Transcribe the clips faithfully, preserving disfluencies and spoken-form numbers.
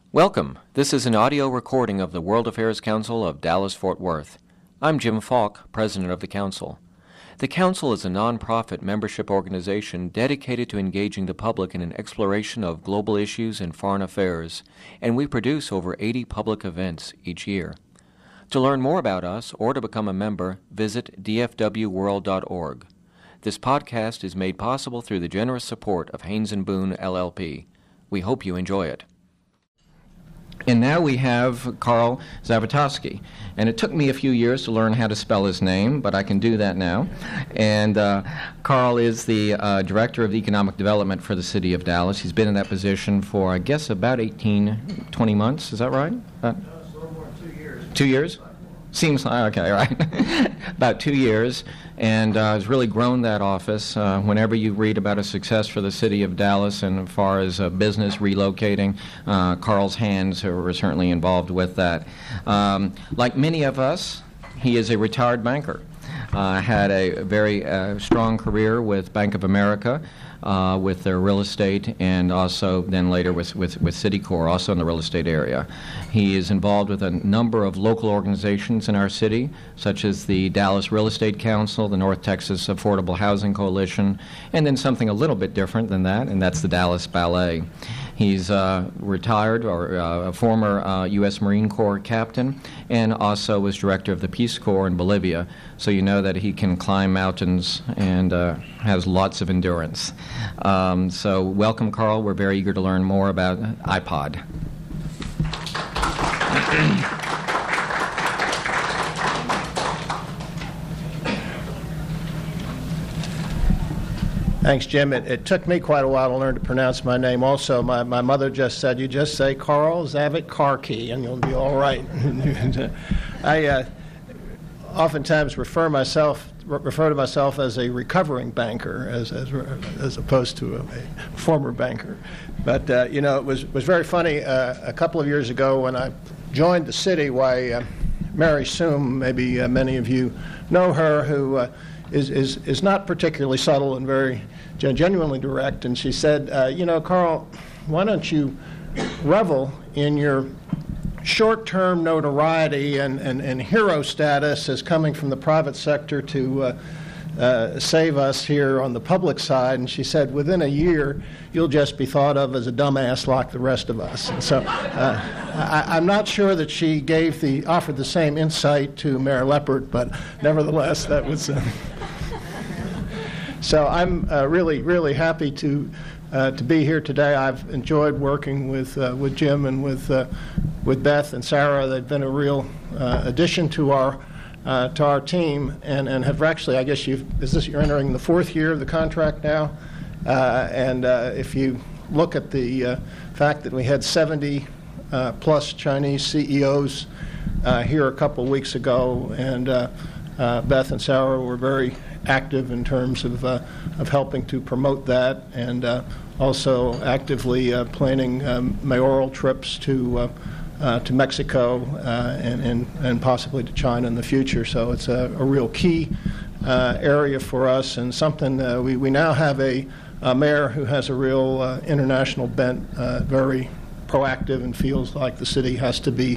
Welcome. This is an audio recording of the World Affairs Council of Dallas-Fort Worth. I'm Jim Falk, President of the Council. The Council is a nonprofit membership organization dedicated to engaging the public in an exploration of global issues and foreign affairs, and we produce over eighty public events each year. To learn more about us or to become a member, visit d f w world dot org. This podcast is made possible through the generous support of Haynes and Boone, L L P. We hope you enjoy it. And now we have Carl Zawitowski. And it took me a few years to learn how to spell his name, but I can do that now. And uh, Carl is the uh, Director of Economic Development for the City of Dallas. He's been in that position for, I guess, about eighteen, twenty months. Is that right? Uh, no, it's a little more than two years. Two years? Seems like, okay, right. About two years, and uh, has really grown that office. Uh, whenever you read about a success for the city of Dallas, and as far as uh, business relocating, uh, Carl's hands are certainly involved with that. Um, like many of us, he is a retired banker. Uh, had a very uh, strong career with Bank of America, uh, with their real estate, and also then later with, with, with Citicorp, also in the real estate area. He is involved with a number of local organizations in our city, such as the Dallas Real Estate Council, the North Texas Affordable Housing Coalition, and then something a little bit different than that, and that's the Dallas Ballet. He's uh, retired, or uh, a former uh, U S Marine Corps captain, and also was director of the Peace Corps in Bolivia, so you know that he can climb mountains and uh, has lots of endurance. Um, so welcome, Carl. We're very eager to learn more about iPod. Thanks, Jim. It, it took me quite a while to learn to pronounce my name also. My, my mother just said, you just say Carl Zawitowski and you'll be all right. I uh, oftentimes refer myself refer to myself as a recovering banker as as, as opposed to a, a former banker. But, uh, you know, it was, was very funny. Uh, a couple of years ago when I joined the city, why uh, Mary Soom, maybe uh, many of you know her, who uh, is, is, is not particularly subtle and very genuinely direct, and she said, uh, you know, Carl, why don't you revel in your short-term notoriety and, and, and hero status as coming from the private sector to uh, uh, save us here on the public side? And she said, within a year, you'll just be thought of as a dumbass like the rest of us. And so uh, I, I'm not sure that she gave the offered the same insight to Mayor Leppert, but nevertheless, that was... Uh, So I'm uh, really, really happy to uh, to be here today. I've enjoyed working with uh, with Jim and with uh, with Beth and Sarah. They've been a real uh, addition to our uh, to our team, and, and have actually, I guess you've is this you're entering the fourth year of the contract now, uh, and uh, if you look at the uh, fact that we had seventy uh, plus Chinese C E Os uh, here a couple of weeks ago, and uh, uh, Beth and Sarah were very active in terms of uh, of helping to promote that, and uh, also actively uh, planning um, mayoral trips to uh, uh, to Mexico uh, and, and and possibly to China in the future. So it's a, a real key uh, area for us, and something uh, we we now have a, a mayor who has a real uh, international bent, uh, very proactive, and feels like the city has to be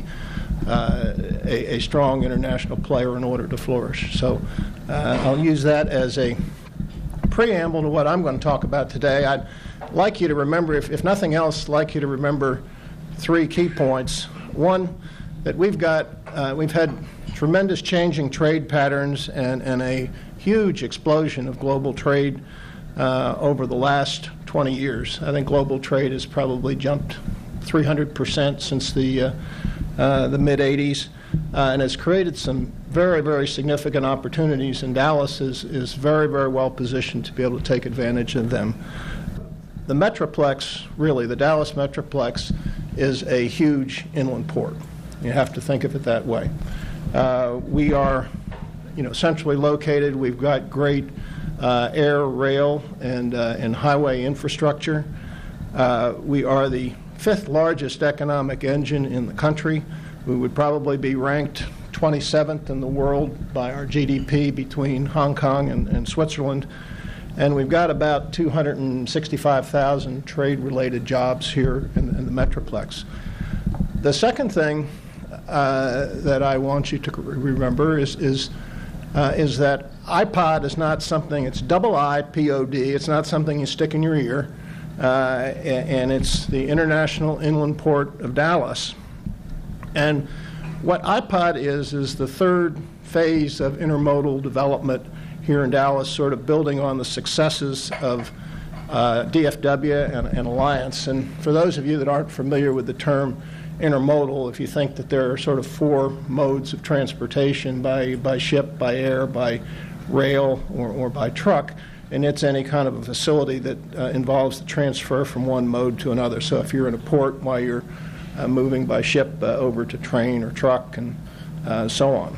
Uh, a, a strong international player in order to flourish. So uh, I'll use that as a preamble to what I'm going to talk about today. I'd like you to remember, if, if nothing else, I'd like you to remember three key points. One, that we've got, uh, we've had tremendous changing trade patterns and, and a huge explosion of global trade uh, over the last twenty years. I think global trade has probably jumped three hundred percent since the uh, Uh, the mid eighties, uh, and has created some very, very significant opportunities, and Dallas is, is very, very well positioned to be able to take advantage of them. The Metroplex, really, the Dallas Metroplex, is a huge inland port. You have to think of it that way. Uh, we are, you know, centrally located. We've got great uh, air, rail, and, uh, and highway infrastructure. Uh, we are the fifth largest economic engine in the country. We would probably be ranked twenty-seventh in the world by our G D P between Hong Kong and, and Switzerland. And we've got about two hundred sixty-five thousand trade-related jobs here in, in the Metroplex. The second thing uh, that I want you to remember is is uh, is that iPod is not something. It's double I P O D. It's not something you stick in your ear, uh, and it's the International Inland Port of Dallas. And what iPod is is the third phase of intermodal development here in Dallas, sort of building on the successes of uh, D F W and, and Alliance. And for those of you that aren't familiar with the term intermodal, if you think that there are sort of four modes of transportation, by, by ship, by air, by rail, or, or by truck, and it's any kind of a facility that uh, involves the transfer from one mode to another. So if you're in a port while you're uh, moving by ship uh, over to train or truck and uh, so on.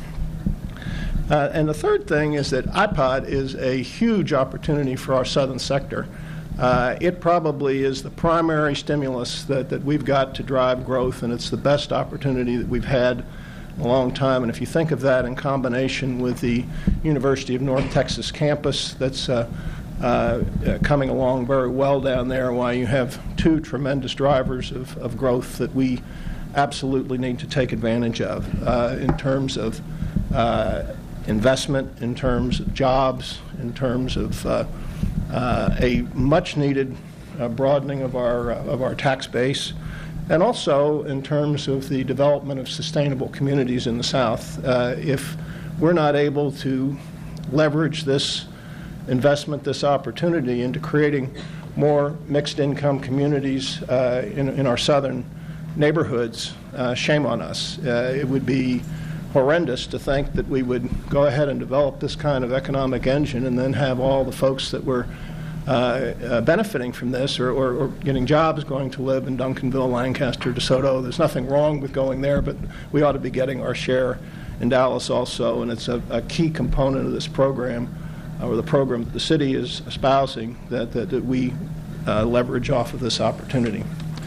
Uh, and the third thing is that iPod is a huge opportunity for our southern sector. Uh, it probably is the primary stimulus that, that we've got to drive growth, and it's the best opportunity that we've had in a long time. And if you think of that in combination with the University of North Texas campus that's uh, uh, uh, coming along very well down there, why you have two tremendous drivers of, of growth that we absolutely need to take advantage of uh, in terms of uh, investment, in terms of jobs, in terms of uh, uh, a much-needed uh, broadening of our uh, of our tax base, and also in terms of the development of sustainable communities in the South. Uh, if we're not able to leverage this investment, this opportunity, into creating more mixed-income communities uh, in, in our southern neighborhoods, uh, shame on us. Uh, it would be horrendous to think that we would go ahead and develop this kind of economic engine and then have all the folks that were uh, uh, benefiting from this or, or, or getting jobs going to live in Duncanville, Lancaster, DeSoto. There's nothing wrong with going there, but we ought to be getting our share in Dallas also, and it's a, a key component of this program, uh, or the program that the city is espousing, that, that, that we uh, leverage off of this opportunity.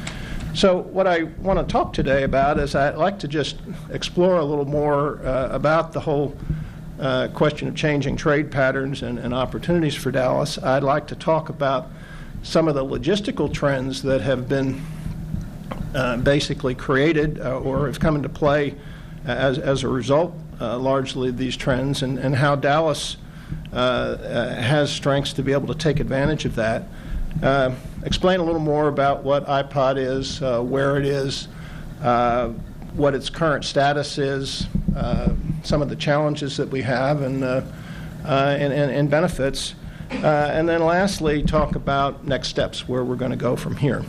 So what I want to talk today about is I'd like to just explore a little more uh, about the whole uh, question of changing trade patterns and, and opportunities for Dallas. I'd like to talk about some of the logistical trends that have been uh, basically created uh, or have come into play as, as a result uh, largely of these trends, and, and how Dallas uh, uh, has strengths to be able to take advantage of that. Uh, explain a little more about what iPod is, uh, where it is, uh, what its current status is, uh, some of the challenges that we have, and, uh, uh, and, and, and benefits. Uh, and then lastly, talk about next steps, where we're going to go from here.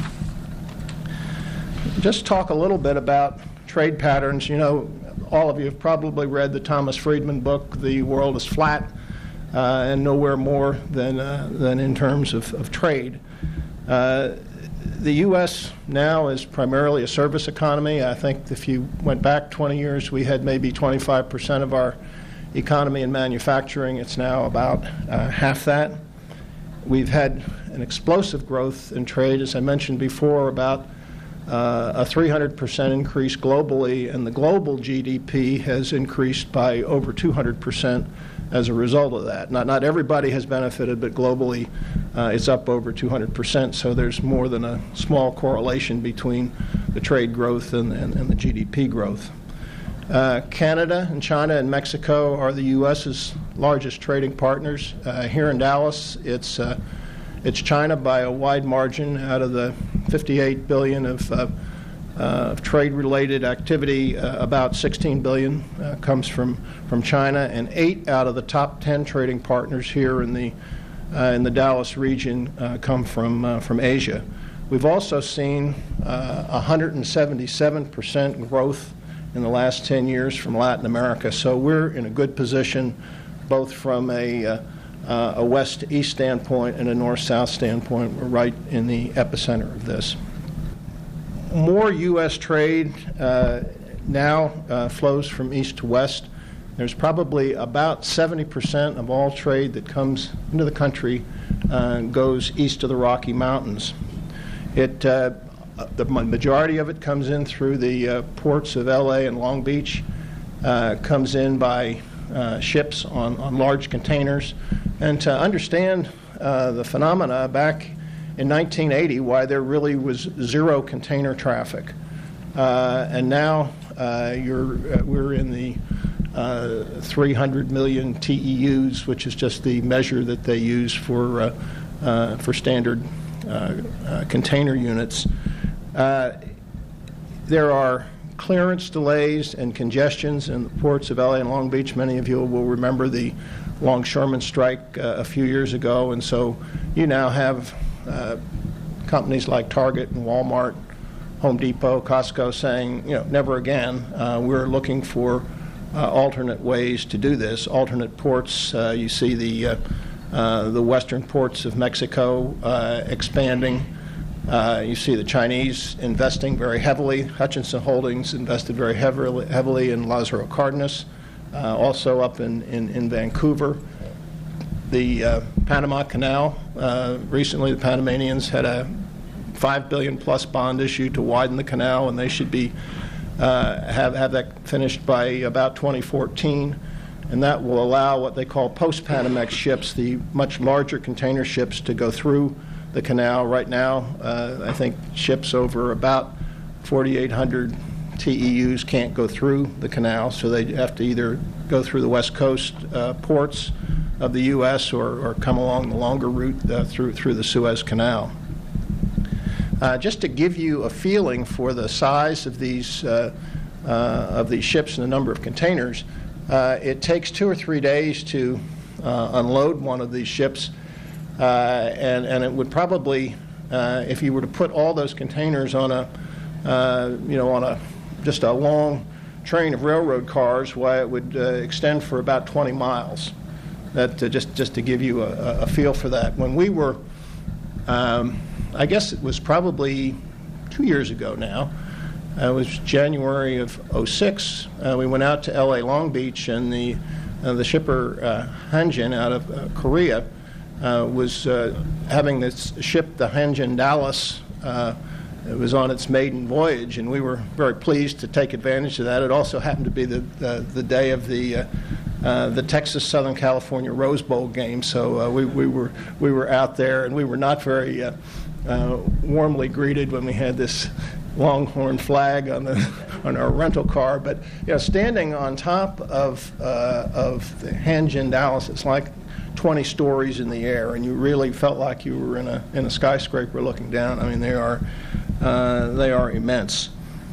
Just talk a little bit about trade patterns. You know, all of you have probably read the Thomas Friedman book, The World is Flat. Uh, and nowhere more than uh, than in terms of, of trade. Uh, the U S now is primarily a service economy. I think if you went back twenty years, we had maybe twenty-five percent of our economy in manufacturing. It's now about uh, half that. We've had an explosive growth in trade, as I mentioned before, about uh, a three hundred percent increase globally, and the global G D P has increased by over two hundred percent as a result of that. Not, not everybody has benefited, but globally uh, it's up over two hundred percent, so there's more than a small correlation between the trade growth and, and, and the G D P growth. Uh, Canada and China and Mexico are the U S's largest trading partners. Uh, here in Dallas, it's, uh, it's China by a wide margin. Out of the fifty-eight billion dollars of uh, Uh, of trade-related activity, uh, about sixteen billion dollars uh, comes from, from China, and eight out of the top ten trading partners here in the uh, in the Dallas region uh, come from uh, from Asia. We've also seen uh, one hundred seventy-seven percent growth in the last ten years from Latin America. So we're in a good position, both from a uh, uh, a west-east standpoint and a north-south standpoint. We're right in the epicenter of this. More U S trade uh, now uh, flows from east to west. There's probably about seventy percent of all trade that comes into the country uh, goes east of the Rocky Mountains. It, uh, the majority of it comes in through the uh, ports of L A and Long Beach, uh, comes in by uh, ships on, on large containers. And to understand uh, the phenomena back in nineteen eighty, why there really was zero container traffic. uh, and now uh, you're uh, we're in the uh, three hundred million T E Us, which is just the measure that they use for uh, uh, for standard uh, uh, container units. Uh, there are clearance delays and congestions in the ports of L A and Long Beach. Many of you will remember the longshoreman strike uh, a few years ago, and so you now have uh, companies like Target and Walmart, Home Depot, Costco saying, you know, never again. Uh, we're looking for uh, alternate ways to do this, alternate ports. Uh, you see the uh, uh, the western ports of Mexico uh, expanding. Uh, you see the Chinese investing very heavily. Hutchinson Holdings invested very heavily, heavily in Lázaro Cárdenas, uh, also up in, in, in Vancouver. The uh, Panama Canal, uh, recently the Panamanians had a five billion dollars plus bond issue to widen the canal, and they should be uh, have, have that finished by about twenty fourteen. And that will allow what they call post-Panamex ships, the much larger container ships, to go through the canal. Right now, uh, I think ships over about forty-eight hundred T E Us can't go through the canal, so they have to either go through the West Coast uh, ports of the U S or, or come along the longer route uh, through through the Suez Canal. Uh, just to give you a feeling for the size of these uh, uh, of these ships and the number of containers, uh, it takes two or three days to uh, unload one of these ships. Uh, and, and it would probably, uh, if you were to put all those containers on a, uh, you know, on a just a long train of railroad cars, why it would uh, extend for about twenty miles. That uh, just just to give you a, a feel for that. When we were, um, I guess it was probably two years ago now. Uh, it was January of oh six. Uh, we went out to L A Long Beach, and the uh, the shipper uh, Hanjin out of uh, Korea. Uh, was uh, having this ship, the Hanjin Dallas. Uh, it was on its maiden voyage, and we were very pleased to take advantage of that. It also happened to be the uh, the day of the uh, uh, the Texas Southern California Rose Bowl game, so uh, we we were we were out there, and we were not very uh, uh, warmly greeted when we had this Longhorn flag on the on our rental car. But you know, standing on top of uh, of the Hanjin Dallas, it's like twenty stories in the air, and you really felt like you were in a in a skyscraper looking down. I mean, they are uh, they are immense.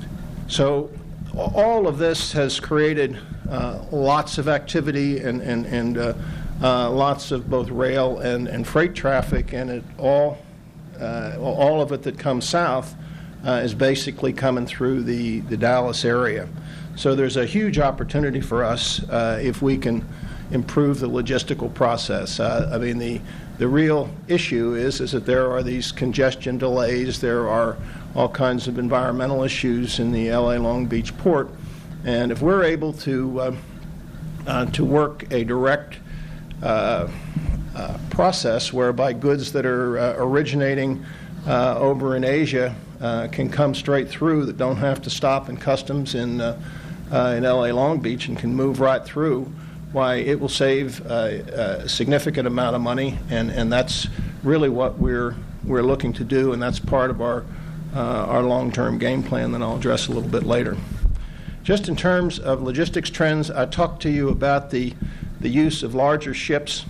So all of this has created uh, lots of activity and and and uh, uh, lots of both rail and, and freight traffic, and it all uh, all of it that comes south uh, is basically coming through the the Dallas area. So there's a huge opportunity for us uh, if we can improve the logistical process. Uh, I mean, the the real issue is is that there are these congestion delays. There are all kinds of environmental issues in the L A Long Beach port, and if we're able to uh, uh, to work a direct uh, uh, process whereby goods that are uh, originating uh, over in Asia uh, can come straight through, that don't have to stop in customs in uh, uh, in L A Long Beach and can move right through, why it will save uh, a significant amount of money, and, and that's really what we're we're looking to do, and that's part of our uh, our long-term game plan that I'll address a little bit later. Just in terms of logistics trends, I talked to you about the the use of larger ships.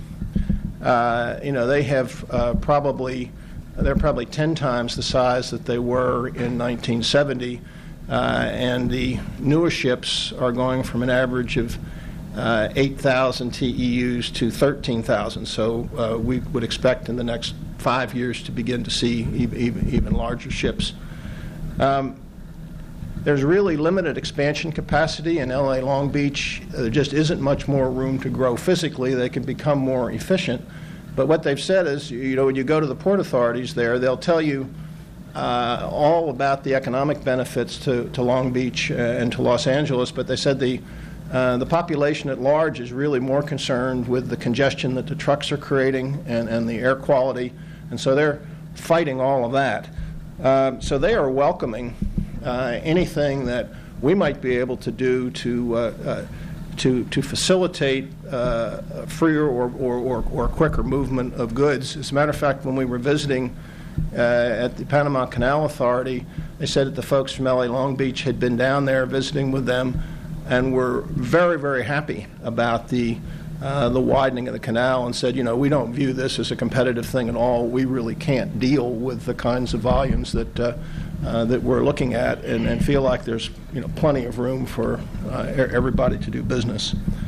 Uh, you know, they have uh, probably they're probably ten times the size that they were in nineteen seventy, uh, and the newer ships are going from an average of Uh, eight thousand T E Us to thirteen thousand. So uh, we would expect in the next five years to begin to see even, even, even larger ships. Um, there's really limited expansion capacity in L A Long Beach. There just isn't much more room to grow physically. They can become more efficient. But what they've said is, you know, when you go to the port authorities there, they'll tell you uh, all about the economic benefits to, to Long Beach uh, and to Los Angeles, but they said the Uh, the population at large is really more concerned with the congestion that the trucks are creating and, and the air quality, and so they're fighting all of that. Uh, so they are welcoming uh, anything that we might be able to do to uh, uh, to to facilitate uh, freer or, or, or, or quicker movement of goods. As a matter of fact, when we were visiting uh, at the Panama Canal Authority. They said that the folks from L A Long Beach had been down there visiting with them and were very, very happy about the uh, the widening of the canal, and said, you know, we don't view this as a competitive thing at all. We really can't deal with the kinds of volumes that uh, uh, that we're looking at, and, and feel like there's, you know, plenty of room for uh, everybody to do business.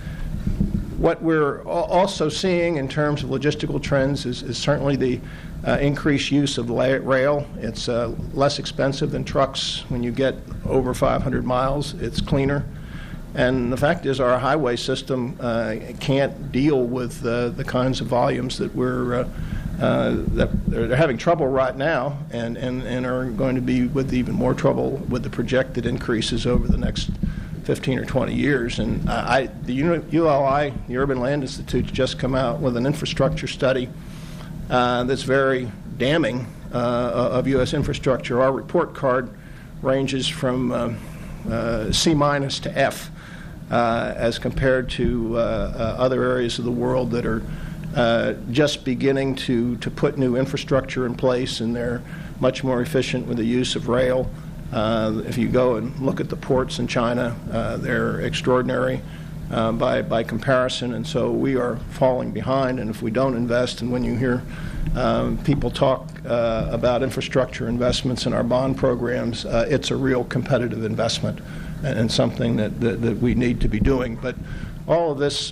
What we're also seeing in terms of logistical trends is, is certainly the uh, increased use of rail. It's uh, less expensive than trucks. When you get over five hundred miles, it's cleaner. And the fact is, our highway system uh, can't deal with uh, the kinds of volumes that we're uh, uh, that they're, they're having trouble right now, and, and, and are going to be with even more trouble with the projected increases over the next fifteen or twenty years. And I, the U L I, the Urban Land Institute, just come out with an infrastructure study uh, that's very damning uh, of U S infrastructure. Our report card ranges from uh, uh, C minus to F. Uh, as compared to uh, uh, other areas of the world that are uh, just beginning to, to put new infrastructure in place, and they're much more efficient with the use of rail. Uh, if you go and look at the ports in China, uh, they're extraordinary uh, by, by comparison, and so we are falling behind. And if we don't invest, and when you hear um, people talk uh, about infrastructure investments in our bond programs, uh, it's a real competitive investment, and something that, that, that we need to be doing. But all of this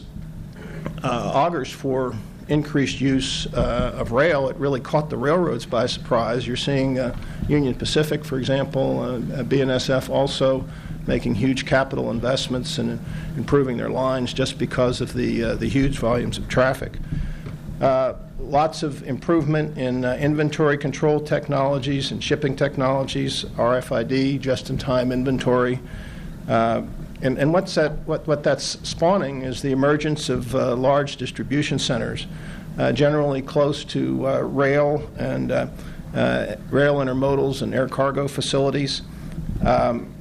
uh, augurs for increased use uh, of rail. It really caught the railroads by surprise. You're seeing uh, Union Pacific, for example, uh, B N S F also making huge capital investments and improving their lines just because of the, uh, the huge volumes of traffic. Uh, lots of improvement in uh, inventory control technologies and shipping technologies, R F I D, just-in-time inventory. Uh, and, and what's that, what, what that's spawning is the emergence of uh, large distribution centers, uh, generally close to uh, rail and uh, uh, rail intermodals and air cargo facilities. Um,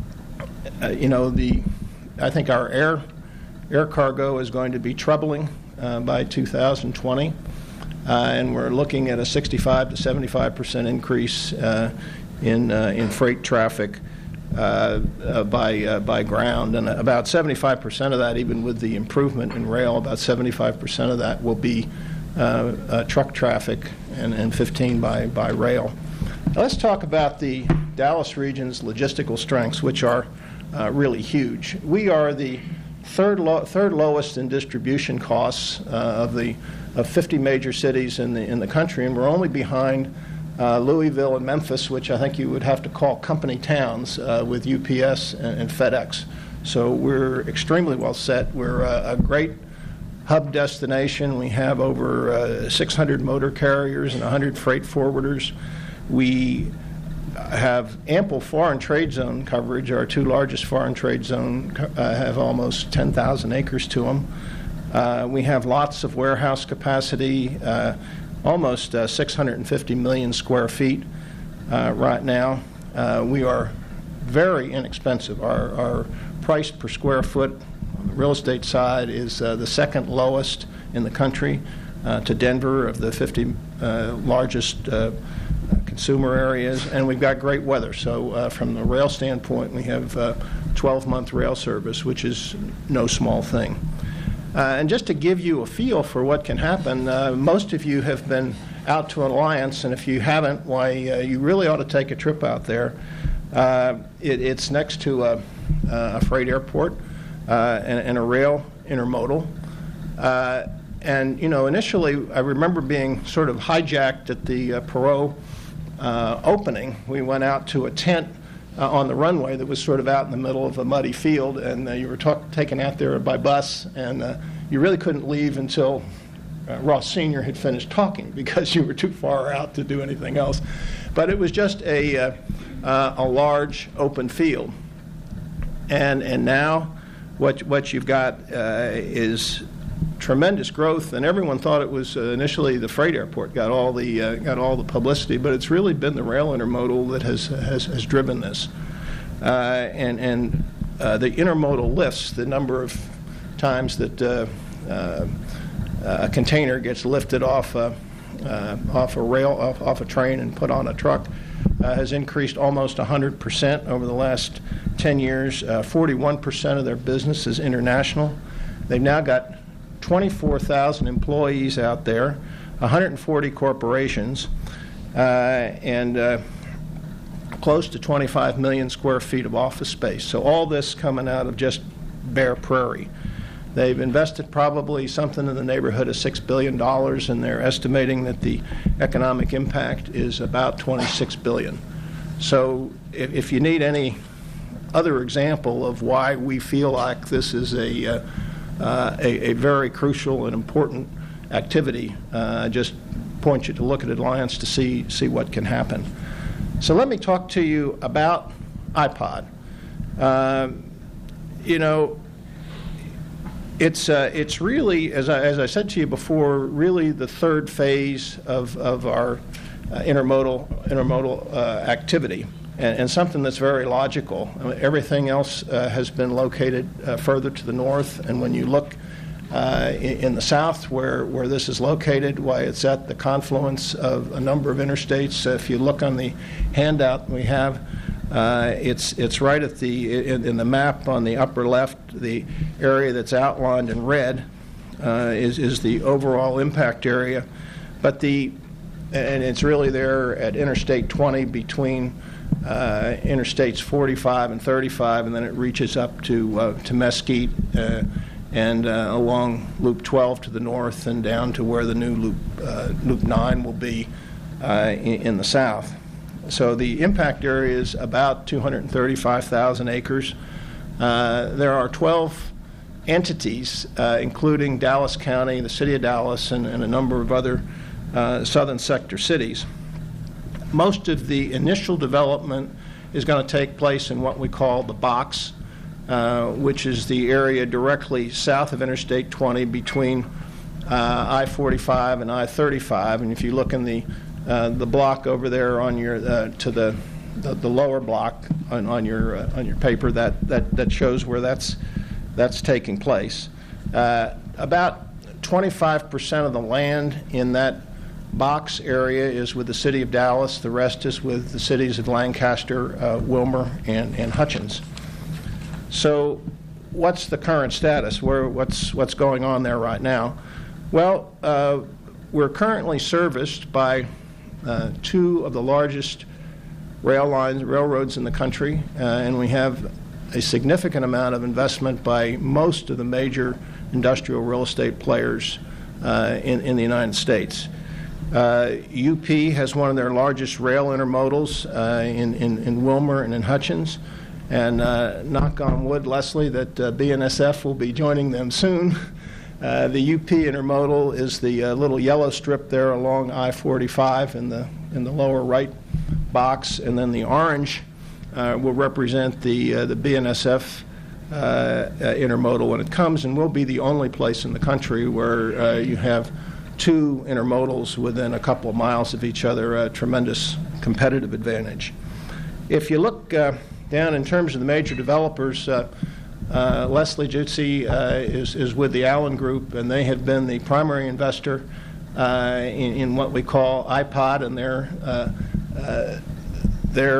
uh, you know, the I think our air air cargo is going to be troubling uh, by two thousand twenty, uh, and we're looking at a sixty-five to seventy-five percent increase uh, in uh, in freight traffic. Uh, uh, by uh, by ground, and about seventy-five percent of that, even with the improvement in rail, about seventy-five percent of that will be uh, uh, truck traffic, and, and fifteen by, by rail. Now let's talk about the Dallas region's logistical strengths, which are uh, really huge. We are the third lo- third lowest in distribution costs uh, of the of fifty major cities in the in the country, and we're only behind Uh, Louisville and Memphis, which I think you would have to call company towns uh, with U P S and, and FedEx. So we're extremely well set. We're uh, a great hub destination. We have over uh, six hundred motor carriers and one hundred freight forwarders. We have ample foreign trade zone coverage. Our two largest foreign trade zone uh, have almost ten thousand acres to them. Uh, we have lots of warehouse capacity. Uh, almost uh, six hundred fifty million square feet uh, right now. Uh, we are very inexpensive. Our, our price per square foot on the real estate side is uh, the second lowest in the country uh, to Denver of the fifty uh, largest uh, consumer areas, and we've got great weather. So uh, from the rail standpoint, we have uh, twelve-month rail service, which is no small thing. Uh, and just to give you a feel for what can happen, uh, most of you have been out to Alliance, and if you haven't, why, uh, you really ought to take a trip out there. Uh, it, it's next to a, a freight airport uh, and, and a rail intermodal. Uh, and, you know, initially, I remember being sort of hijacked at the uh, Perot uh, opening. We went out to a tent Uh, on the runway that was sort of out in the middle of a muddy field, and uh, you were talk- taken out there by bus, and uh, you really couldn't leave until uh, Ross Senior had finished talking, because you were too far out to do anything else. But it was just a uh, uh, a large open field, and and now what what you've got uh, is tremendous growth, and everyone thought it was uh, initially the freight airport got all the uh, got all the publicity, but it's really been the rail intermodal that has has, has driven this, uh, and and uh, the intermodal lifts, the number of times that uh, uh, a container gets lifted off uh, uh, off a rail, off, off a train and put on a truck uh, has increased almost one hundred percent over the last ten years. Uh, forty-one percent of their business is international. They've now got twenty-four thousand employees out there, one hundred forty corporations, uh, and uh, close to twenty-five million square feet of office space. So all this coming out of just bare prairie. They've invested probably something in the neighborhood of six billion dollars, and they're estimating that the economic impact is about twenty-six billion dollars. So if, if you need any other example of why we feel like this is a, uh, uh, a, a very crucial and important activity, uh, I just point you to look at Alliance to see, see what can happen. So let me talk to you about iPod. Uh, you know, It's uh, it's really, as I, as I said to you before, really the third phase of, of our uh, intermodal intermodal uh, activity, and, and something that's very logical. I mean, everything else uh, has been located uh, further to the north, and when you look uh, in, in the south where, where this is located, why it's at the confluence of a number of interstates. Uh, if you look on the handout we have, Uh, it's it's right at the in, in the map on the upper left. The area that's outlined in red uh, is is the overall impact area, but the and it's really there at Interstate twenty between uh, Interstates forty-five and thirty-five, and then it reaches up to uh, to Mesquite uh, and uh, along Loop twelve to the north and down to where the new Loop uh, Loop nine will be uh, in, in the south. So the impact area is about two hundred thirty-five thousand acres. Uh, there are twelve entities, uh, including Dallas County, the city of Dallas, and, and a number of other uh, southern sector cities. Most of the initial development is going to take place in what we call the box, uh, which is the area directly south of Interstate twenty between uh, I forty-five and I thirty-five. And if you look in the Uh, the block over there on your uh, to the, the the lower block on, on your uh, on your paper that, that, that shows where that's that's taking place. Uh, about twenty-five percent of the land in that box area is with the city of Dallas. The rest is with the cities of Lancaster, uh, Wilmer, and, and Hutchins. So, what's the current status? Where what's what's going on there right now? Well, uh, we're currently serviced by Uh, two of the largest rail lines, railroads in the country, uh, and we have a significant amount of investment by most of the major industrial real estate players uh, in, in the United States. Uh, U P has one of their largest rail intermodals uh, in, in, in Wilmer and in Hutchins, and uh, knock on wood, Leslie, that uh, B N S F will be joining them soon. Uh, the U P intermodal is the uh, little yellow strip there along I forty-five in the in the lower right box, and then the orange uh, will represent the uh, the B N S F uh, uh, intermodal when it comes, and will be the only place in the country where uh, you have two intermodals within a couple of miles of each other, a tremendous competitive advantage. If you look uh, down in terms of the major developers, uh, Uh, Leslie Jutsi uh, is, is with the Allen Group, and they have been the primary investor uh, in, in what we call iPod, and their uh, uh, their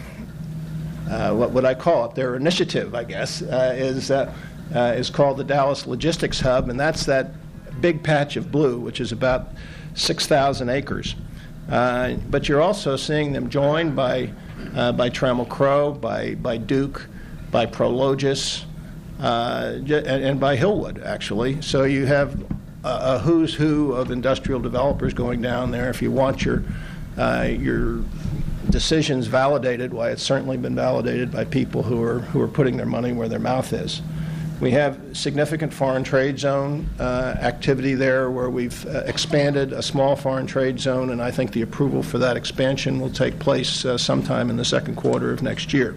uh, what would I call it? Their initiative, I guess, uh, is uh, uh, is called the Dallas Logistics Hub, and that's that big patch of blue, which is about six thousand acres. Uh, but you're also seeing them joined by uh, by Trammell Crow, by by Duke, by Prologis, uh, and, and by Hillwood, actually. So you have a, a who's who of industrial developers going down there. If you want your uh, your decisions validated, why it's certainly been validated by people who are who are putting their money where their mouth is. We have significant foreign trade zone uh, activity there, where we've uh, expanded a small foreign trade zone, and I think the approval for that expansion will take place uh, sometime in the second quarter of next year.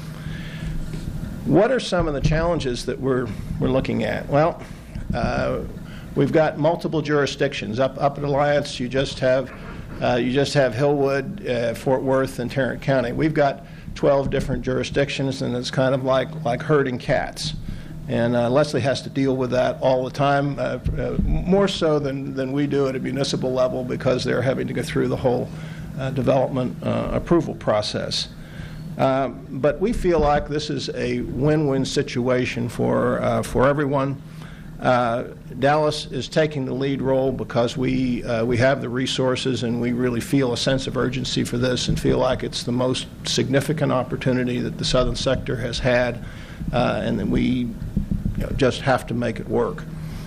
What are some of the challenges that we're we're looking at? Well, uh, we've got multiple jurisdictions. Up up at Alliance, you just have uh, you just have Hillwood, uh, Fort Worth, and Tarrant County. We've got twelve different jurisdictions, and it's kind of like like herding cats. And uh, Leslie has to deal with that all the time, uh, uh, more so than, than we do at a municipal level, because they're having to go through the whole uh, development uh, approval process. Um, but we feel like this is a win-win situation for, uh, for everyone. Uh, Dallas is taking the lead role because we, uh, we have the resources, and we really feel a sense of urgency for this and feel like it's the most significant opportunity that the southern sector has had, uh, and that we you know, just have to make it work.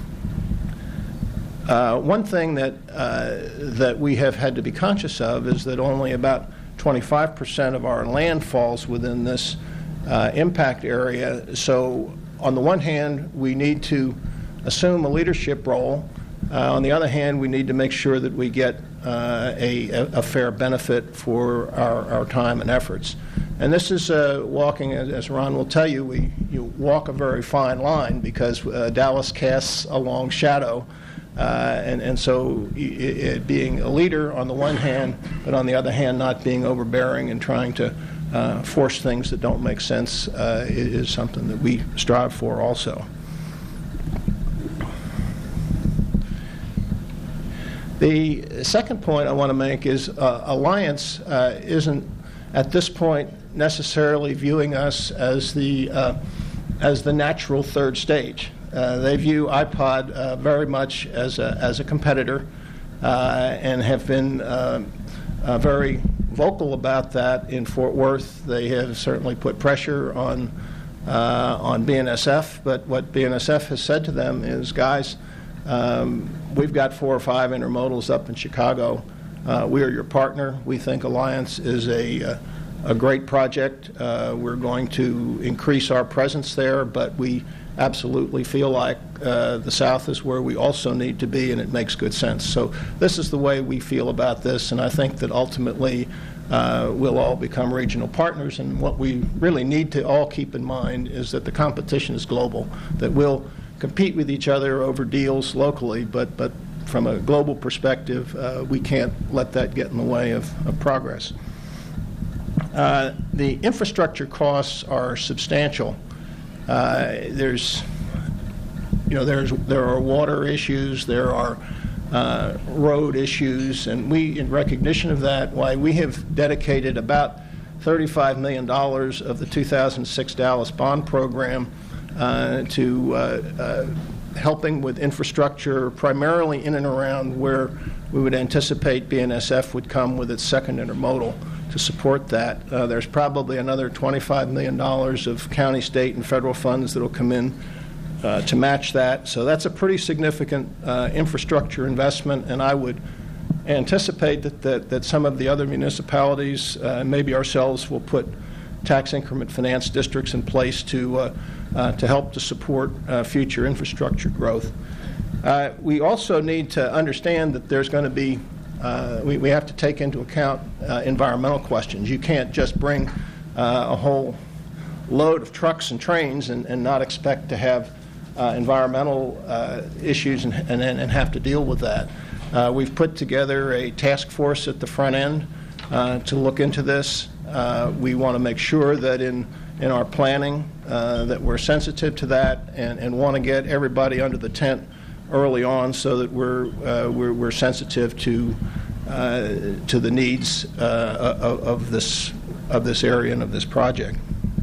Uh, one thing that, uh, that we have had to be conscious of is that only about twenty-five percent of our land falls within this uh, impact area. So on the one hand, we need to assume a leadership role. Uh, on the other hand, we need to make sure that we get uh, a, a fair benefit for our, our time and efforts. And this is uh, walking, as Ron will tell you, we you walk a very fine line, because uh, Dallas casts a long shadow. Uh, and, and so it, it being a leader on the one hand, but on the other hand not being overbearing and trying to uh, force things that don't make sense uh, is something that we strive for also. The second point I want to make is uh, Alliance uh, isn't at this point necessarily viewing us as the, uh, as the natural third stage. Uh, they view iPod uh, very much as a, as a competitor uh, and have been uh, uh, very vocal about that in Fort Worth. They have certainly put pressure on, uh, on B N S F, but what B N S F has said to them is, guys, um, we've got four or five intermodals up in Chicago. Uh, we are your partner. We think Alliance is a, uh, a great project. Uh, we're going to increase our presence there, but we absolutely feel like uh, the South is where we also need to be, and it makes good sense. So this is the way we feel about this, and I think that ultimately uh, we'll all become regional partners. And what we really need to all keep in mind is that the competition is global, that we'll compete with each other over deals locally, but, but from a global perspective, uh, we can't let that get in the way of, of progress. Uh, the infrastructure costs are substantial. Uh, there's, you know, there's there are water issues, there are uh, road issues, and we, in recognition of that, why we have dedicated about thirty-five million dollars of the two thousand six Dallas bond program uh, to uh, uh, helping with infrastructure, primarily in and around where we would anticipate B N S F would come with its second intermodal to support that. Uh, there's probably another twenty-five million dollars of county, state, and federal funds that will come in uh, to match that. So that's a pretty significant uh, infrastructure investment, and I would anticipate that, that, that some of the other municipalities, uh, maybe ourselves, will put tax increment finance districts in place to, uh, uh, to help to support uh, future infrastructure growth. Uh, we also need to understand that there's going to be Uh, we, we have to take into account uh, environmental questions. You can't just bring uh, a whole load of trucks and trains and, and not expect to have uh, environmental uh, issues and, and, and have to deal with that. Uh, we've put together a task force at the front end uh, to look into this. Uh, we want to make sure that in, in our planning uh, that we're sensitive to that and, and want to get everybody under the tent early on, so that we're uh, we're, we're sensitive to uh, to the needs uh, of, of this of this area and of this project.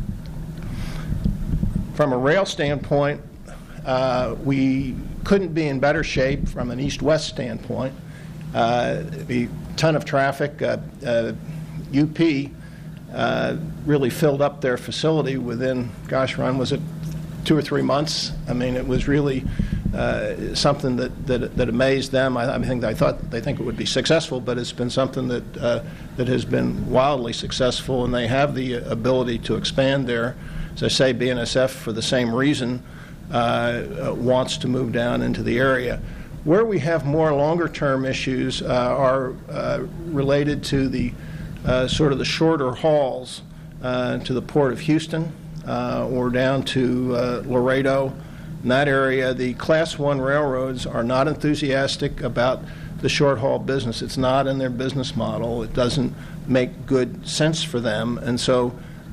From a rail standpoint, uh, we couldn't be in better shape from an east-west standpoint. Uh, a ton of traffic. Uh, uh, U P uh, really filled up their facility within, gosh, Ron, was it two or three months? I mean, it was really Uh, something that, that that amazed them. I, I think they thought they think it would be successful, but it's been something that uh, that has been wildly successful, and they have the ability to expand there. As I say, B N S F, for the same reason, uh, wants to move down into the area. Where we have more longer-term issues uh, are uh, related to the uh, sort of the shorter hauls uh, to the Port of Houston uh, or down to uh, Laredo. In that area, the Class One railroads are not enthusiastic about the short-haul business. It's not in their business model. It doesn't make good sense for them. And so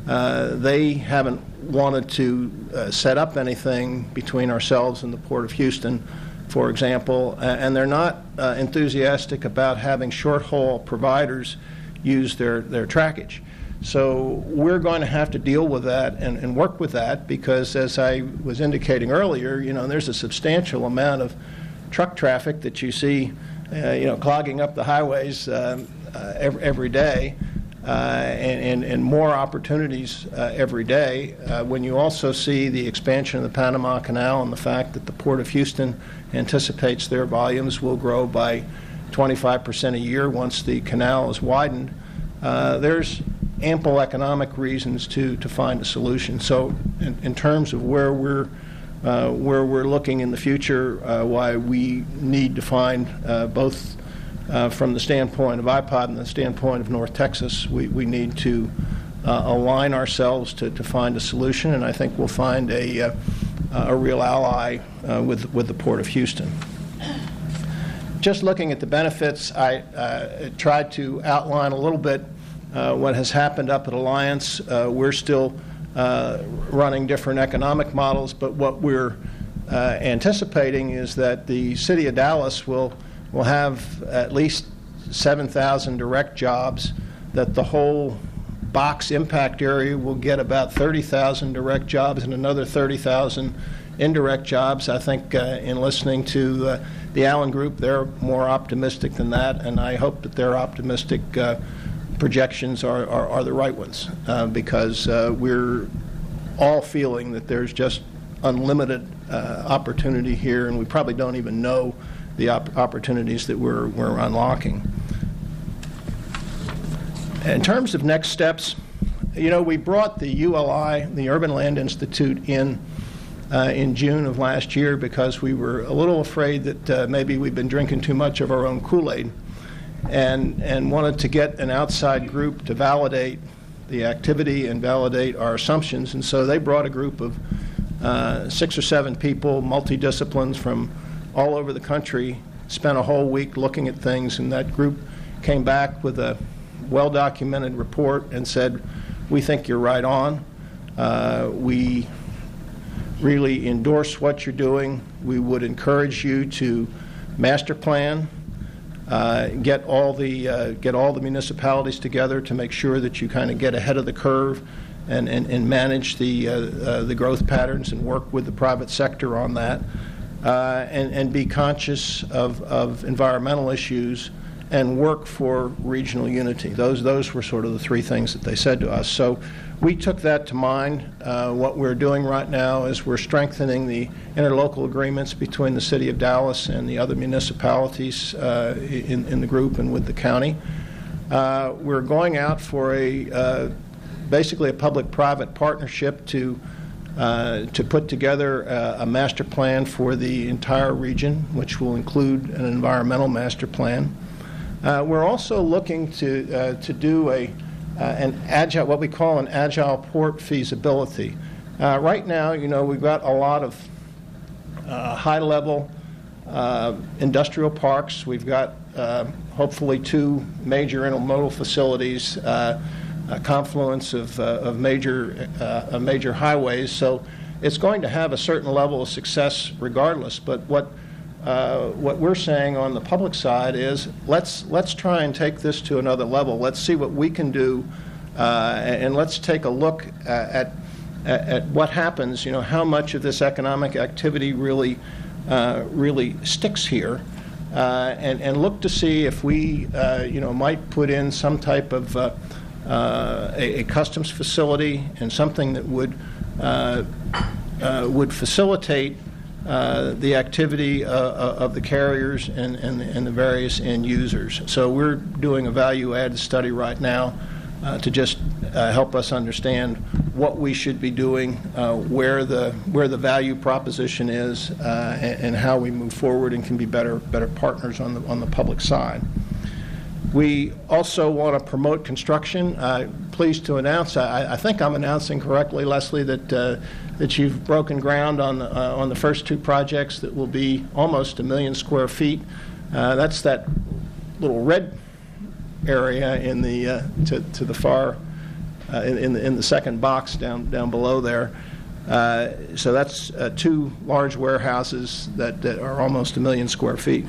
Uh, they haven't wanted to uh, set up anything between ourselves and the Port of Houston, for example, uh, and they're not uh, enthusiastic about having short-haul providers use their, their trackage. So we're going to have to deal with that and, and work with that because, as I was indicating earlier, you know, there's a substantial amount of truck traffic that you see, uh, you know, clogging up the highways uh, uh, every, every day. Uh, and, and, and more opportunities uh, every day. Uh, when you also see the expansion of the Panama Canal and the fact that the Port of Houston anticipates their volumes will grow by twenty-five percent a year once the canal is widened, uh, there's ample economic reasons to, to find a solution. So in, in terms of where we're uh, where we're looking in the future, uh, why we need to find uh, both Uh, from the standpoint of I P O D and the standpoint of North Texas, we, we need to uh, align ourselves to, to find a solution, and I think we'll find a, uh, a real ally uh, with, with the Port of Houston. Just looking at the benefits, I uh, tried to outline a little bit uh, what has happened up at Alliance. Uh, we're still uh, running different economic models, but what we're uh, anticipating is that the City of Dallas will We'll have at least seven thousand direct jobs, that the whole box impact area will get about thirty thousand direct jobs and another thirty thousand indirect jobs. I think uh, in listening to uh, the Allen Group, they're more optimistic than that, and I hope that their optimistic uh, projections are, are, are the right ones uh, because uh, we're all feeling that there's just unlimited uh, opportunity here, and we probably don't even know the op opportunities that we're, we're unlocking. In terms of next steps, you know, we brought the U L I, the Urban Land Institute, in uh, in June of last year because we were a little afraid that uh, maybe we'd been drinking too much of our own Kool-Aid, and, and wanted to get an outside group to validate the activity and validate our assumptions. And so they brought a group of uh, six or seven people, multidisciplines from all over the country, spent a whole week looking at things, and that group came back with a well-documented report and said, we think you're right on. Uh, we really endorse what you're doing. We would encourage you to master plan, uh, get all the uh, get all the municipalities together to make sure that you kind of get ahead of the curve and, and, and manage the, uh, uh, the growth patterns and work with the private sector on that. Uh, and, and be conscious of, of environmental issues and work for regional unity. Those, those were sort of the three things that they said to us. So we took that to mind. Uh, what we're doing right now is we're strengthening the interlocal agreements between the City of Dallas and the other municipalities uh, in, in the group and with the county. Uh, we're going out for a uh, basically a public-private partnership to Uh, to put together uh, a master plan for the entire region, which will include an environmental master plan. Uh, we're also looking to uh, to do a uh, an agile, what we call an agile port feasibility. Uh, right now, you know, we've got a lot of uh, high-level uh, industrial parks. We've got uh, hopefully two major intermodal facilities. Uh, A confluence of, uh, of major uh, of major highways, so it's going to have a certain level of success regardless. But what uh, what we're saying on the public side is let's let's try and take this to another level. Let's see what we can do, uh, and let's take a look at, at at what happens. You know, how much of this economic activity really uh, really sticks here, uh, and and look to see if we uh, you know might put in some type of uh, Uh, a, a customs facility and something that would uh, uh, would facilitate uh, the activity uh, of the carriers and, and, and the various end users. So we're doing a value-added study right now uh, to just uh, help us understand what we should be doing, uh, where the where the value proposition is, uh, and, and how we move forward and can be better better partners on the on the public side. We also want to promote construction. Uh, pleased to announce, I, I think I'm announcing correctly, Leslie, that uh, that you've broken ground on the, uh, on the first two projects that will be almost a million square feet. Uh, that's that little red area in the uh, to, to the far uh, in, in, the, in the second box down, down below there. Uh, so that's uh, two large warehouses that, that are almost a million square feet.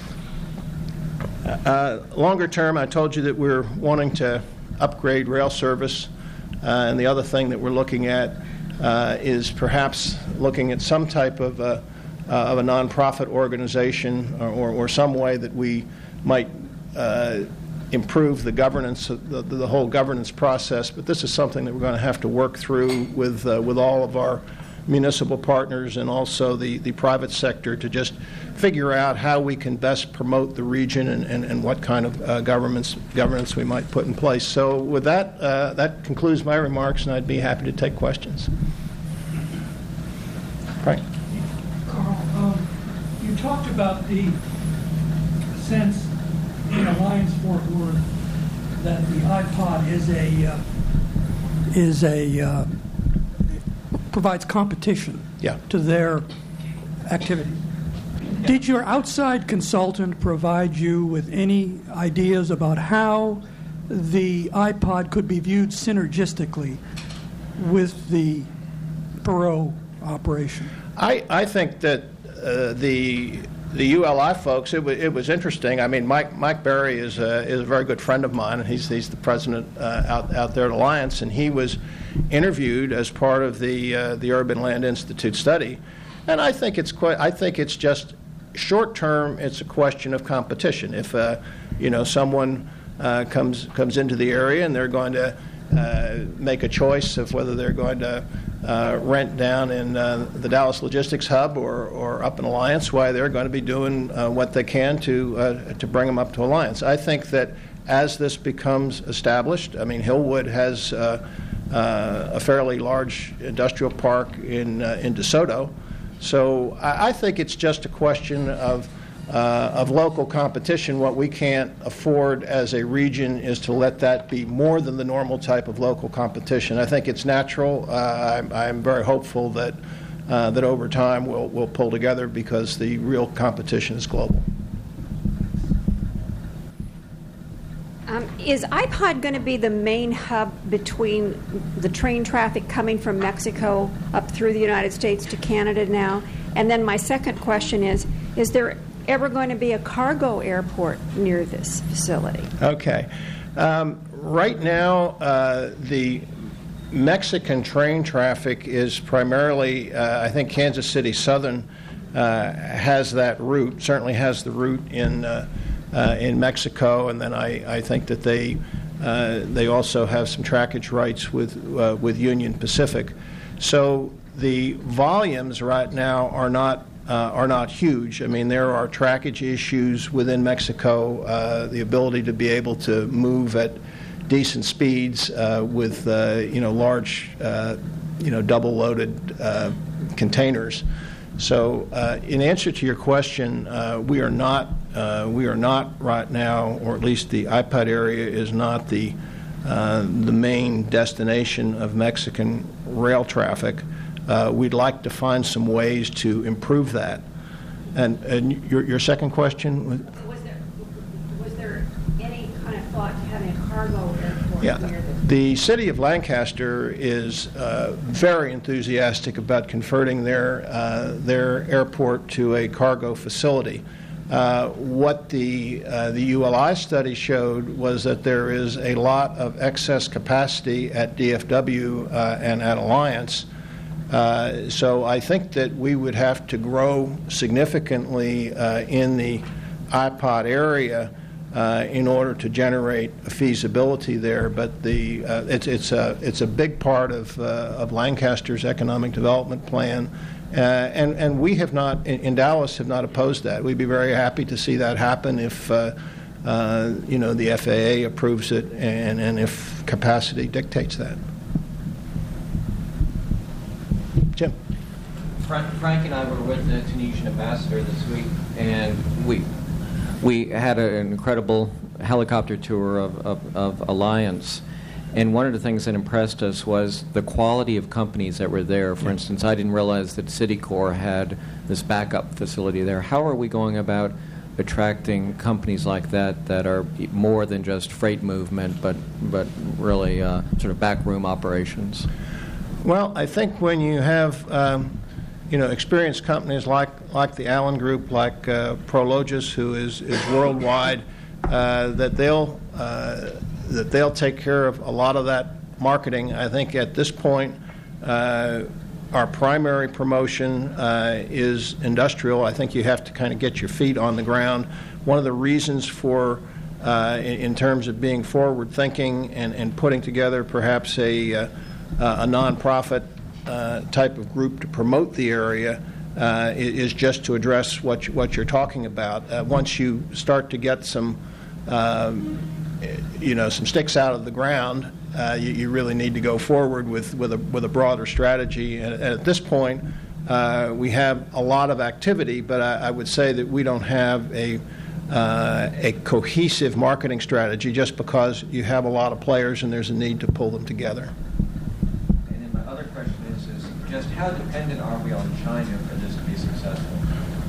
Uh, longer term, I told you that we're wanting to upgrade rail service, uh, and the other thing that we're looking at uh, is perhaps looking at some type of a, uh, of a nonprofit organization or, or, or some way that we might uh, improve the governance, of the, the whole governance process. But this is something that we're going to have to work through with uh, with all of our municipal partners and also the, the private sector to just figure out how we can best promote the region and, and, and what kind of uh, governments governance we might put in place. So with that, uh, that concludes my remarks, and I'd be happy to take questions. Frank? Carl, um, you talked about the sense in Alliance Fort Worth that the iPod is a uh, is a uh, provides competition Yeah. to their activity. Did your outside consultant provide you with any ideas about how the iPod could be viewed synergistically with the Perot operation? I, I think that uh, the the U L I folks, it, w- it was interesting. I mean, Mike Mike Berry is a, is a very good friend of mine, and he's he's the president uh, out out there at Alliance, and he was interviewed as part of the uh, the Urban Land Institute study, and I think it's quite. I think it's just short term. It's a question of competition. If uh, you know someone uh, comes comes into the area and they're going to uh, make a choice of whether they're going to uh, rent down in uh, the Dallas Logistics Hub or or up in Alliance, why they're going to be doing uh, what they can to uh, to bring them up to Alliance. I think that as this becomes established, I mean, Hillwood has Uh, Uh, a fairly large industrial park in uh, in DeSoto, so I, I think it's just a question of uh, of local competition. What we can't afford as a region is to let that be more than the normal type of local competition. I think it's natural. Uh, I'm, I'm very hopeful that uh, that over time we'll we'll pull together because the real competition is global. Um, is iPod going to be the main hub between the train traffic coming from Mexico up through the United States to Canada now? And then my second question is, is there ever going to be a cargo airport near this facility? Okay. Um, right now, uh, the Mexican train traffic is primarily, uh, I think Kansas City Southern uh, has that route, certainly has the route in uh, Uh, in Mexico, and then I, I think that they uh, they also have some trackage rights with uh, with Union Pacific. So the volumes right now are not uh, are not huge. I mean, there are trackage issues within Mexico, uh, the ability to be able to move at decent speeds uh, with uh, you know large uh, you know double loaded uh, containers. So, uh, in answer to your question, uh, we are not uh, we are not right now, or at least the iPod area is not the uh, the main destination of Mexican rail traffic. Uh, we'd like to find some ways to improve that. And, and your your second question was? Was there was there any kind of thought to having a cargo airport Yeah. near this? The city of Lancaster is uh, very enthusiastic about converting their uh, their airport to a cargo facility. Uh, what the uh, the U L I study showed was that there is a lot of excess capacity at D F W uh, and at Alliance. Uh, so I think that we would have to grow significantly uh, in the iPod area Uh, in order to generate a feasibility there, but the uh, it's it's a it's a big part of uh, of Lancaster's economic development plan, uh, and and we have not in, in Dallas have not opposed that. We'd be very happy to see that happen if uh, uh, you know the F A A approves it and and if capacity dictates that. Jim. Frank, Frank and I were with the Tunisian ambassador this week, and we. We had a, an incredible helicopter tour of, of, of Alliance, and one of the things that impressed us was the quality of companies that were there. For instance, I didn't realize that Citicorp had this backup facility there. How are we going about attracting companies like that that are more than just freight movement, but but really uh, sort of backroom operations? Well, I think when you have um, you know experienced companies like like the Allen Group, like uh, Prologis, who is is worldwide, uh, that they'll uh, that they'll take care of a lot of that marketing. I think at this point, uh, our primary promotion uh, is industrial. I think you have to kind of get your feet on the ground. One of the reasons for, uh, in, in terms of being forward-thinking and, and putting together perhaps a, uh, a nonprofit uh, type of group to promote the area uh, is just to address what, you, what you're talking about. Uh, once you start to get some, um, you know, some sticks out of the ground, Uh, you, you really need to go forward with, with, a, with a broader strategy. And, and at this point, uh, we have a lot of activity, but I, I would say that we don't have a, uh, a cohesive marketing strategy just because you have a lot of players and there's a need to pull them together. And then my other question is, is just how dependent are we on China for this to be successful?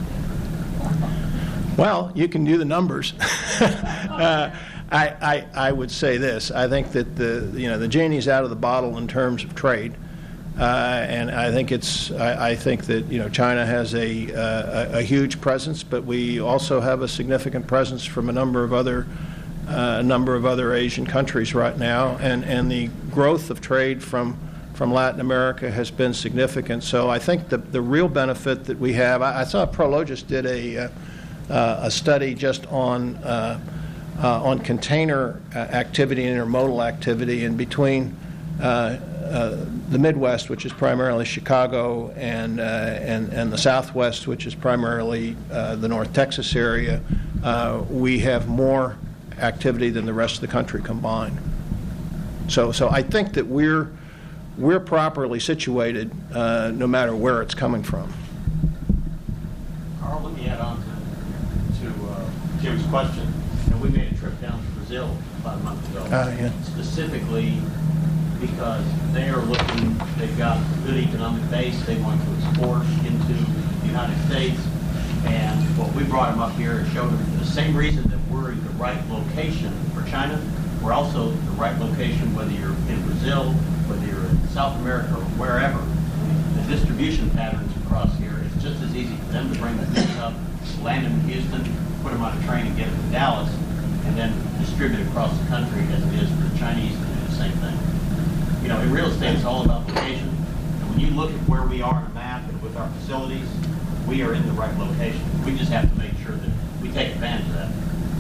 Well, you can do the numbers. uh, I, I, I would say this. I think that the you know the genie's out of the bottle in terms of trade, uh, and I think it's I, I think that you know China has a, uh, a a huge presence, but we also have a significant presence from a number of other uh, a number of other Asian countries right now, and, and the growth of trade from from Latin America has been significant. So I think the the real benefit that we have. I, I saw Prologis did a uh, uh, a study just on. Uh, Uh, on container uh, activity and intermodal activity, and between uh, uh, the Midwest, which is primarily Chicago, and uh, and and the Southwest, which is primarily uh, the North Texas area, uh, we have more activity than the rest of the country combined. So, so I think that we're we're properly situated, uh, no matter where it's coming from. Carl, let me add on to, to uh, Jim's question. We made a trip down to Brazil about a month ago, Uh, yeah. specifically because they are looking, they've got a good economic base, they want to export into the United States, and what we brought them up here and showed them for the same reason that we're in the right location for China, we're also the right location whether you're in Brazil, whether you're in South America, or wherever. The distribution patterns across here, it's just as easy for them to bring the goods up, land them in Houston, put them on a train and get them to Dallas, and then distribute across the country as it is for the Chinese to do the same thing. You know, in real estate, it's all about location. And when you look at where we are on a map and with our facilities, we are in the right location. We just have to make sure that we take advantage of that.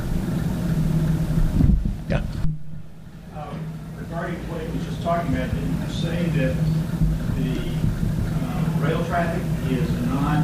Yeah. Um, regarding what he was just talking about, did you say that the uh, rail traffic is not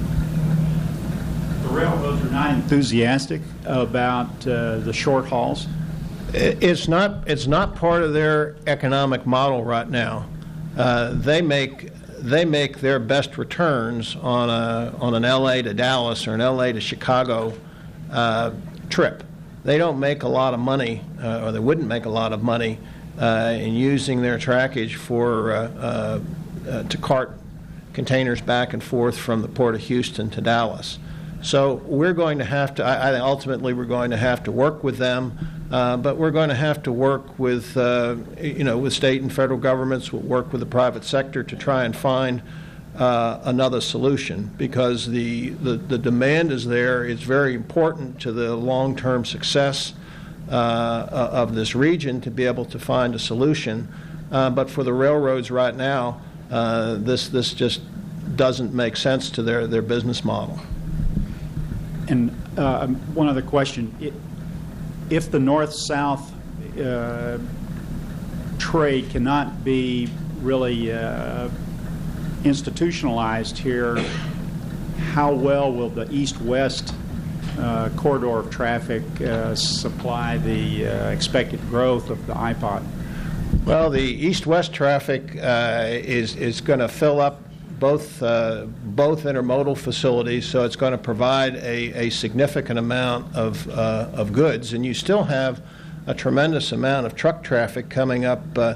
the railroads are not enthusiastic about uh, the short hauls? It's not. It's not part of their economic model right now. Uh, they make they make their best returns on a on an L A to Dallas or an L A to Chicago uh, trip. They don't make a lot of money, uh, or they wouldn't make a lot of money uh, in using their trackage for uh, uh, uh, to cart containers back and forth from the port of Houston to Dallas. So we're going to have to, I, I ultimately we're going to have to work with them, uh, but we're going to have to work with, uh, you know, with state and federal governments, we'll work with the private sector to try and find uh, another solution, because the, the, the demand is there. It's very important to the long-term success uh, of this region to be able to find a solution. Uh, but for the railroads right now, uh, this, this just doesn't make sense to their, their business model. And uh, one other question. If the north-south uh, trade cannot be really uh, institutionalized here, how well will the east-west uh, corridor of traffic uh, supply the uh, expected growth of the I POD? Well, the east-west traffic uh, is, is going to fill up both uh, both intermodal facilities, so it's going to provide a, a significant amount of uh, of goods, and you still have a tremendous amount of truck traffic coming up uh,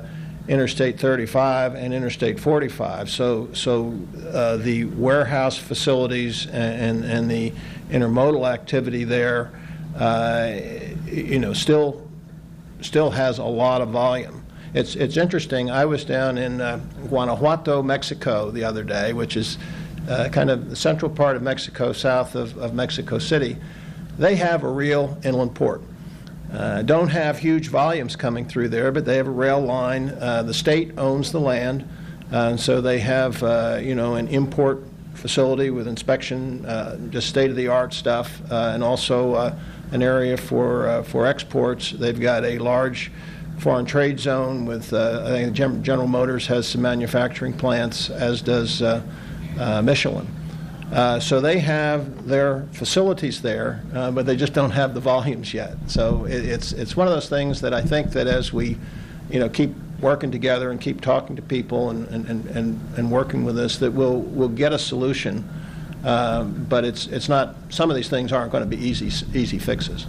Interstate thirty-five and Interstate forty-five. So, so uh, the warehouse facilities and, and, and the intermodal activity there, uh, you know, still still has a lot of volume. It's it's interesting. I was down in uh, Guanajuato, Mexico, the other day, which is uh, kind of the central part of Mexico, south of, of Mexico City. They have a real inland port. Uh, don't have huge volumes coming through there, but they have a rail line. Uh, the state owns the land, uh, and so they have uh, you know an import facility with inspection, uh, just state-of-the-art stuff, uh, and also uh, an area for uh, for exports. They've got a large foreign trade zone with uh, I think General Motors has some manufacturing plants, as does uh, uh, Michelin. Uh, so they have their facilities there, uh, but they just don't have the volumes yet. So it, it's it's one of those things that I think that as we, you know, keep working together and keep talking to people and and, and, and working with this, that we'll we'll get a solution. Uh, but it's it's not. Some of these things aren't going to be easy easy fixes.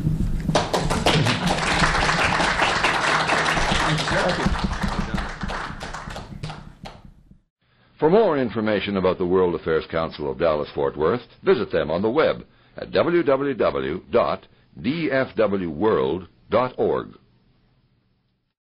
For more information about the World Affairs Council of Dallas-Fort Worth, visit them on the web at w w w dot d f w world dot org.